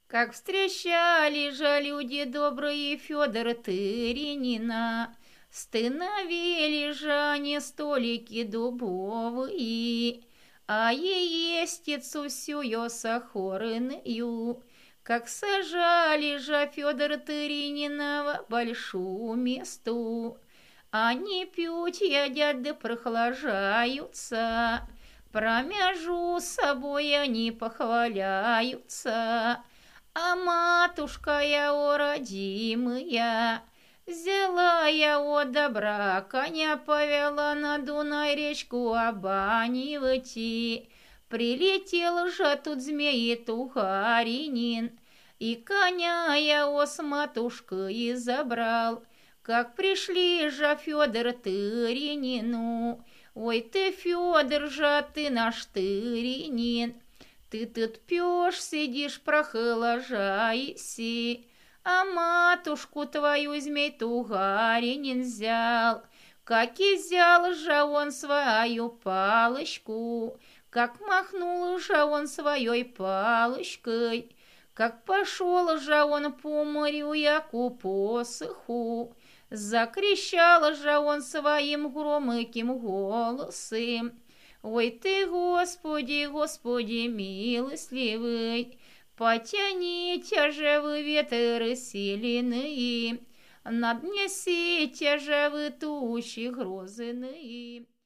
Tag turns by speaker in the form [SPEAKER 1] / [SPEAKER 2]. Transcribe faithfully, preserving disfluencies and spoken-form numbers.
[SPEAKER 1] Как встречали же люди добрые Федора Тырянина, стыновели же они столики дубовые, а естицу всю ее сахорную, как сажали же Федора Тырянина в большую месту. Они пьют, едят да прохлажаются, промяжу собой они похваляются. А матушка я, о родимая, взяла я о добра, коня повела на Дунай речку обанивать. Прилетел же тут змеи Тухаринин, и коня я о с матушкой забрал. Как пришли же Федор Тырянину, ой ты, Федор же, ты наш Тырянин, ты тут пьешь, сидишь, прохлажайся, а матушку твою змей Тугаринин взял. Как и взял же он свою палочку, как махнул же он своей палочкой, как пошел же он по морю, яку посоху, закричал же он своим громыким голосом. Ой ты, Господи, Господи, милостливый, потяните же вы ветры сильные, наднесите же вы тучи грозные.